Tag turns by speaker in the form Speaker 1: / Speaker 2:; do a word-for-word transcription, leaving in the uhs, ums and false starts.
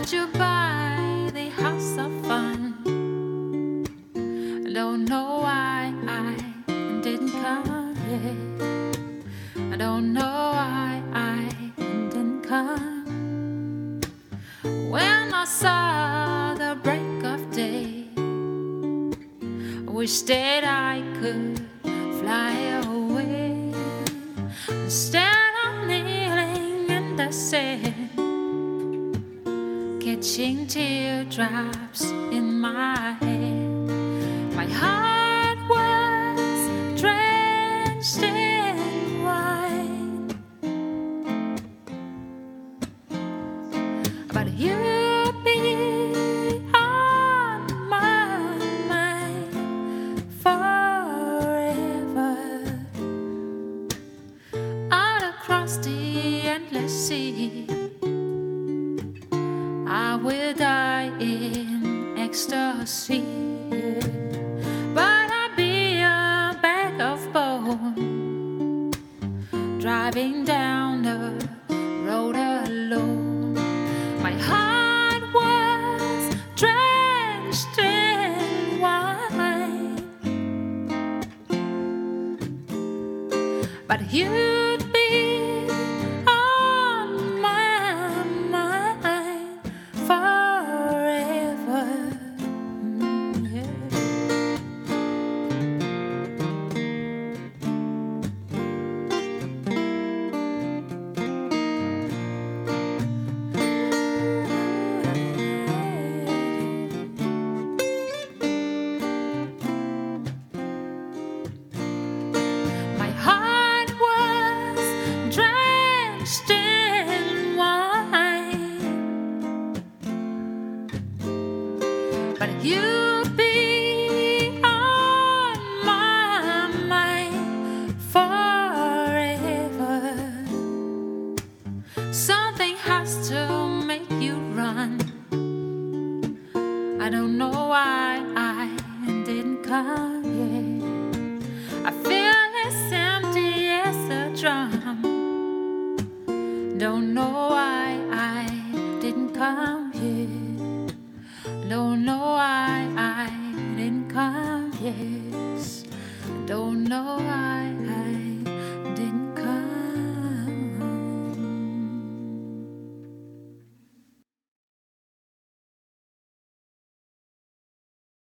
Speaker 1: Passed you by the house of fun. I don't know why I didn't come yet. I don't know why I didn't come. When I saw the break of day, I wish that I could fly away. Instead of kneeling in the sand, catching teardrops in my hand, my heart was drenched in wine. But you'd be on my mind forever. Out across the endless sea, I will die in ecstasy. But I'll be a bag of bone, driving down the road alone. My heart was drenched in wine, but you'd be on my mind forever. Mm, yeah. My heart was drenched in wine, but you'd be on my mind forever. Something has to make you run. I don't know why I didn't come yet. I feel as empty as a drum. Don't know why I didn't come here. Don't know why I didn't come, yes. Don't know why